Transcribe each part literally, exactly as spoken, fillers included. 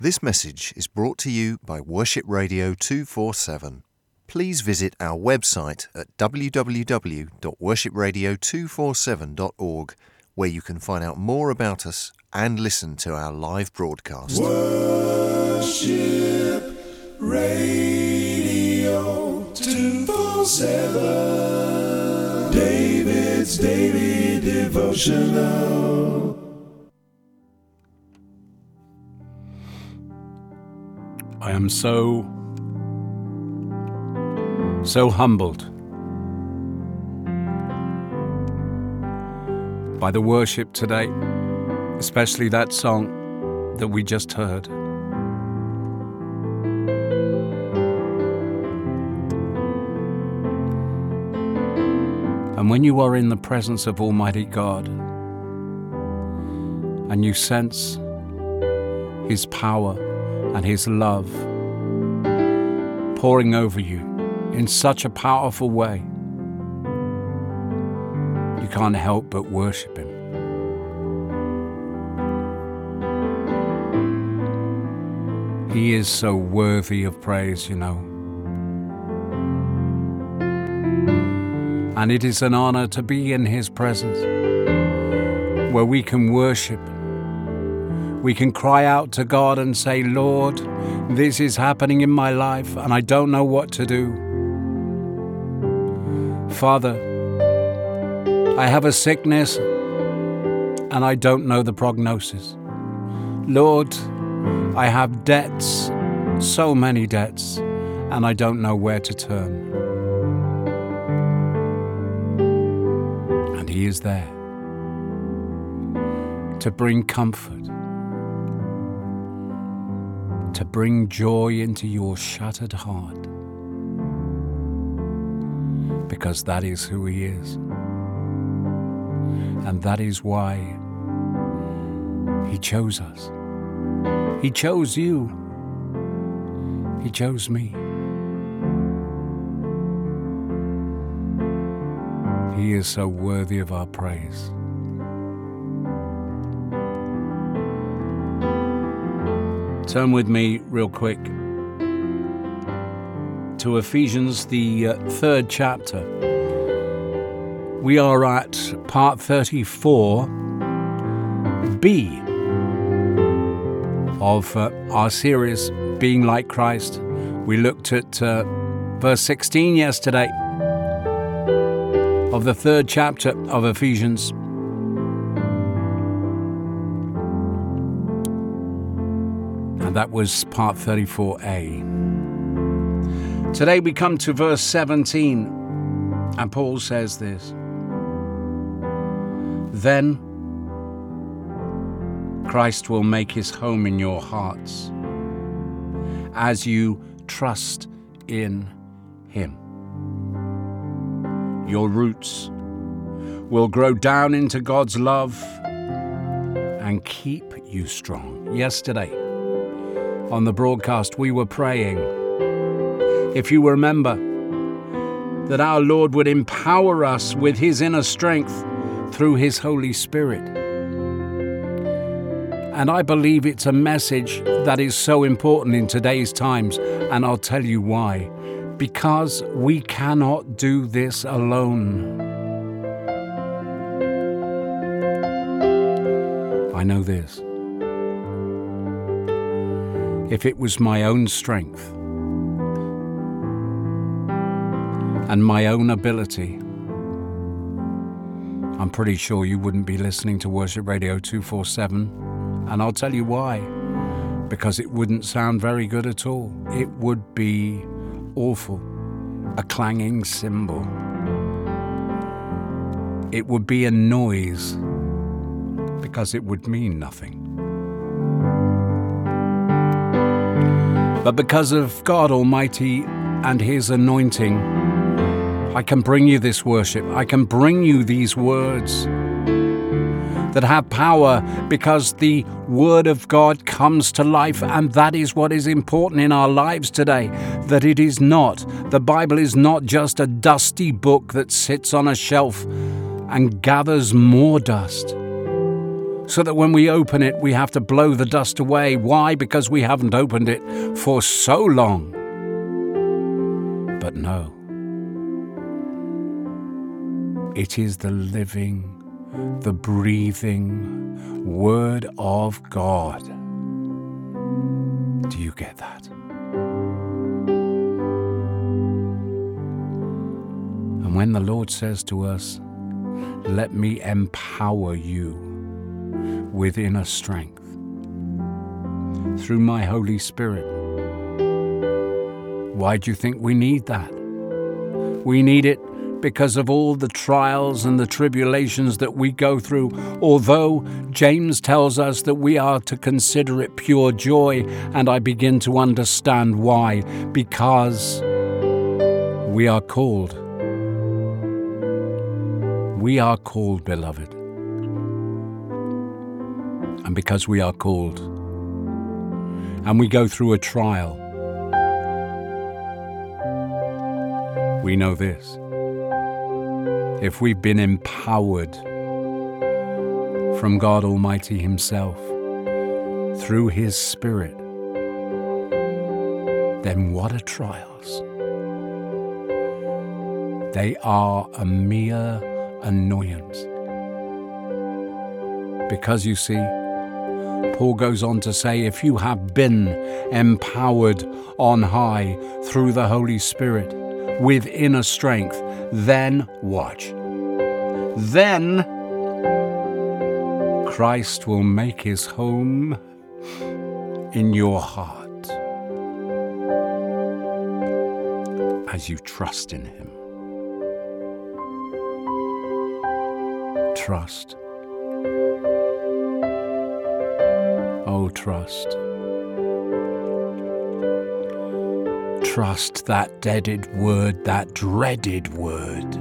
This message is brought to you by Worship Radio two forty-seven. Please visit our website at w w w dot worship radio two forty-seven dot org, where you can find out more about us and listen to our live broadcast. Worship Radio two forty-seven, David's Daily Devotional. I am so, so humbled by the worship today, especially that song that we just heard. And when you are in the presence of Almighty God and you sense His power and His love pouring over you in such a powerful way, you can't help but worship Him. He is so worthy of praise, you know. And it is an honor to be in His presence, where we can worship. We can cry out to God and say, Lord, this is happening in my life and I don't know what to do. Father, I have a sickness and I don't know the prognosis. Lord, I have debts, so many debts, and I don't know where to turn. And He is there to bring comfort, to bring joy into your shattered heart, because that is who He is. And that is why He chose us. He chose you. He chose me. He is so worthy of our praise. Turn with me real quick to Ephesians, the uh, third chapter. We are at part thirty-four B of uh, our series, Being Like Christ. We looked at uh, verse sixteen yesterday of the third chapter of Ephesians. And that was part thirty-four A. Today we come to verse seventeen, and Paul says this: Then Christ will make His home in your hearts as you trust in Him. Your roots will grow down into God's love and keep you strong. Yesterday, on the broadcast, we were praying, if you remember, that our Lord would empower us with His inner strength through His Holy Spirit. And I believe it's a message that is so important in today's times, and I'll tell you why. Because we cannot do this alone. I know this. If it was my own strength and my own ability, I'm pretty sure you wouldn't be listening to Worship Radio two forty-seven, and I'll tell you why. Because it wouldn't sound very good at all. It would be awful, a clanging cymbal. It would be a noise, because it would mean nothing. But because of God Almighty and His anointing, I can bring you this worship. I can bring you these words that have power, because the Word of God comes to life, and that is what is important in our lives today. That it is not, the Bible is not just a dusty book that sits on a shelf and gathers more dust. so that when we open it, we have to blow the dust away. Why? Because we haven't opened it for so long. But no, it is the living, the breathing Word of God. Do you get that? And when the Lord says to us, let me empower you with inner strength through my Holy Spirit, why do you think we need that? We need it because of all the trials and the tribulations that we go through, although James tells us that we are to consider it pure joy, and I begin to understand why. Because we are called. We are called, beloved. And because we are called, and we go through a trial, we know this. If we've been empowered from God Almighty Himself through His Spirit, then what are trials? They are a mere annoyance. Because you see, Paul goes on to say, if you have been empowered on high through the Holy Spirit with inner strength, then watch. Then Christ will make His home in your heart as you trust in Him. Trust. Oh, trust. Trust that dreaded word, that dreaded word,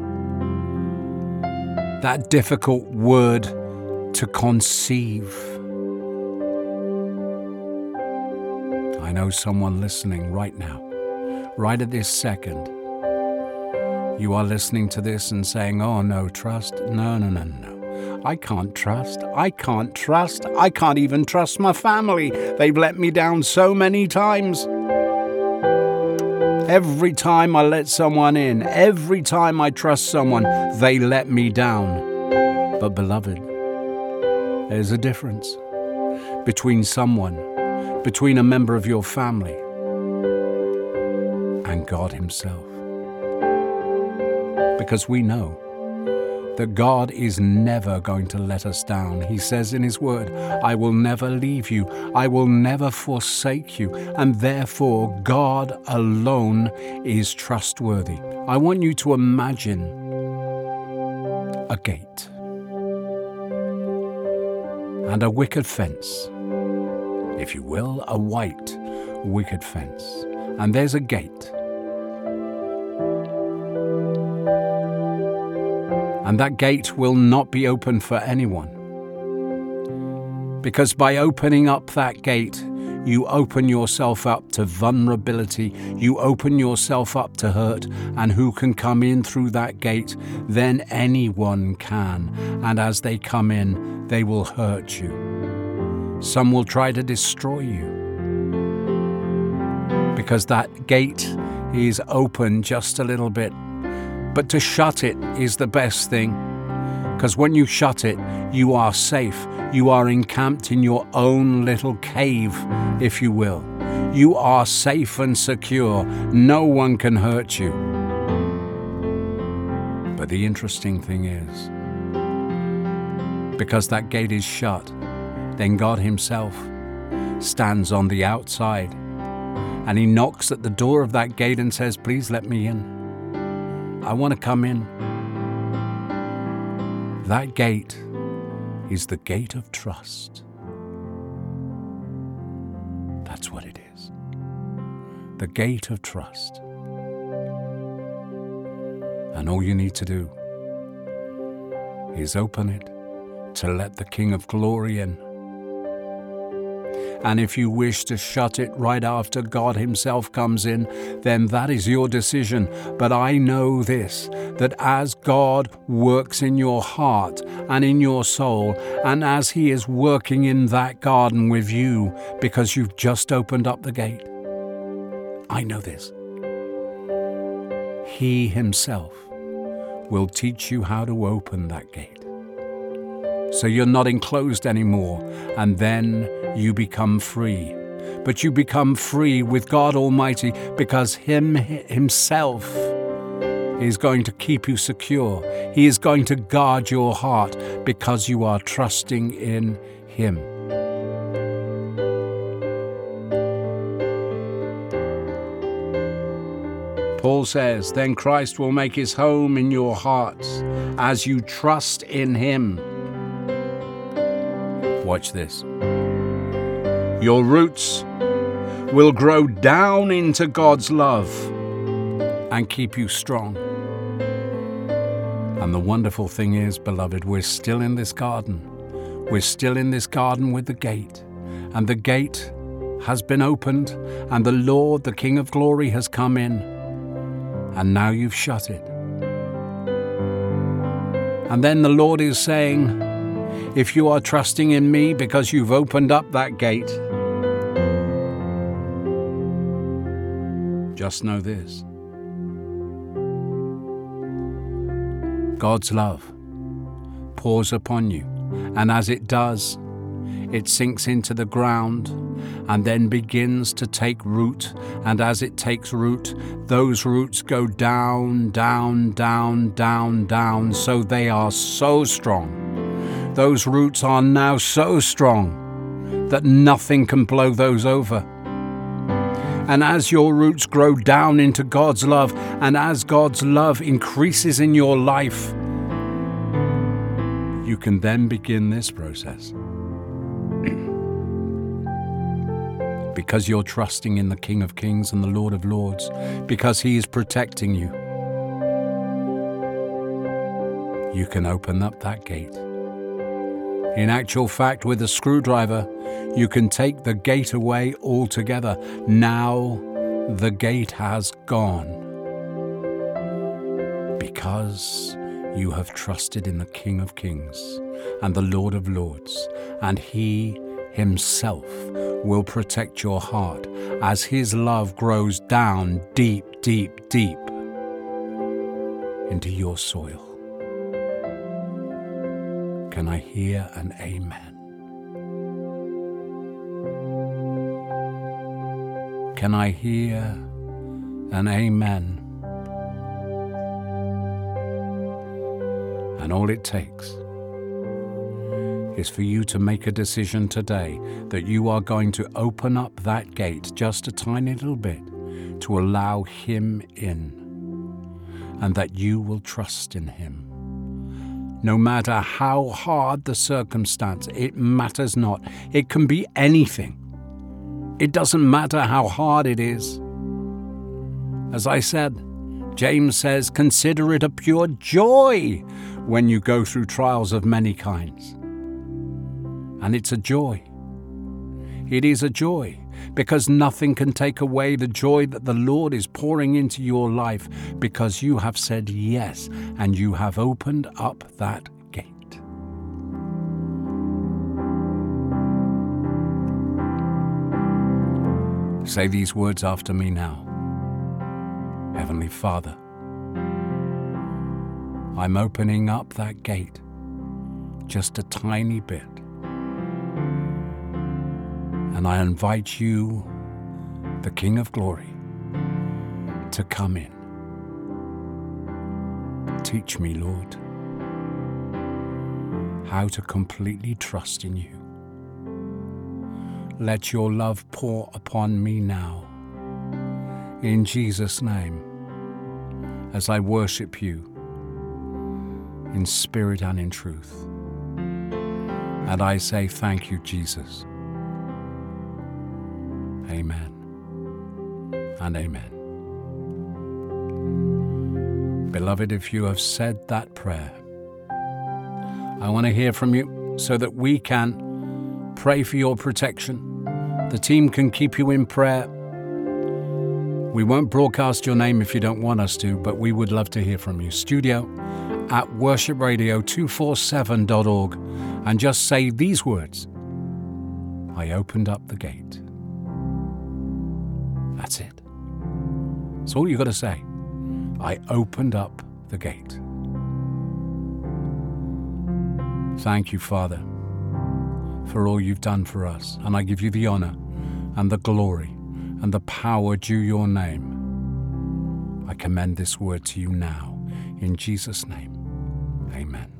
that difficult word to conceive. I know someone listening right now, right at this second. You are listening to this and saying, oh no, trust. No, no, no, no. I can't trust. I can't trust. I can't even trust my family. They've let me down so many times. Every time I let someone in, every time I trust someone, they let me down. But beloved, there's a difference between someone, between a member of your family, and God Himself. Because we know that God is never going to let us down. He says in His Word, I will never leave you, I will never forsake you, and therefore God alone is trustworthy. I want you to imagine a gate and a wicket fence, if you will, a white wicket fence, and there's a gate. And that gate will not be open for anyone. Because by opening up that gate, you open yourself up to vulnerability, you open yourself up to hurt, and who can come in through that gate? Then anyone can, and as they come in, they will hurt you. Some will try to destroy you. Because that gate is open just a little bit. But to shut it is the best thing, because when you shut it, you are safe. You are encamped in your own little cave, if you will. You are safe and secure. No one can hurt you. But the interesting thing is, because that gate is shut, then God Himself stands on the outside, and He knocks at the door of that gate and says, please let me in. I want to come in. That gate is the gate of trust. That's what it is. The gate of trust. And all you need to do is open it to let the King of Glory in. And if you wish to shut it right after God himself comes in, then that is your decision. But I know this, that as God works in your heart and in your soul, and as he is working in that garden with you because you've just opened up the gate, I know this. He himself will teach you how to open that gate. So you're not enclosed anymore, and then you become free. But you become free with God Almighty because Him Himself is going to keep you secure. He is going to guard your heart because you are trusting in Him. Paul says, then Christ will make his home in your hearts as you trust in him. Watch this. Your roots will grow down into God's love and keep you strong. And the wonderful thing is, beloved, we're still in this garden. We're still in this garden with the gate. And the gate has been opened, and the Lord, the King of Glory, has come in. And now you've shut it. And then the Lord is saying, if you are trusting in me because you've opened up that gate, just know this. God's love pours upon you, and as it does, it sinks into the ground and then begins to take root. And as it takes root, those roots go down, down, down, down, down, so they are so strong. Those roots are now so strong that nothing can blow those over. And as your roots grow down into God's love, and as God's love increases in your life, you can then begin this process. Because you're trusting in the King of Kings and the Lord of Lords, because He is protecting you, you can open up that gate. In actual fact, with a screwdriver, you can take the gate away altogether. Now the gate has gone because you have trusted in the King of Kings and the Lord of Lords, and He Himself will protect your heart as His love grows down deep, deep, deep into your soil. Can I hear an amen? Can I hear an amen? And all it takes is for you to make a decision today that you are going to open up that gate just a tiny little bit to allow Him in, and that you will trust in Him. No matter how hard the circumstance, it matters not. It can be anything. It doesn't matter how hard it is. As I said, James says, consider it a pure joy when you go through trials of many kinds. And it's a joy. It is a joy, because nothing can take away the joy that the Lord is pouring into your life, because you have said yes and you have opened up that gate. Say these words after me now. Heavenly Father, I'm opening up that gate just a tiny bit. And I invite you, the King of Glory, to come in. Teach me, Lord, how to completely trust in you. Let your love pour upon me now, in Jesus' name, as I worship you in spirit and in truth. And I say thank you, Jesus. Amen and amen. Beloved, if you have said that prayer, I want to hear from you so that we can pray for your protection, The team can keep you in prayer. We won't broadcast your name if you don't want us to, but we would love to hear from you. Studio at worship radio two forty-seven dot org, and just say these words: I opened up the gate. That's it. That's all you've got to say. I opened up the gate. Thank you, Father, for all you've done for us, and I give you the honor and the glory and the power due your name. I commend this word to you now, in Jesus' name. Amen.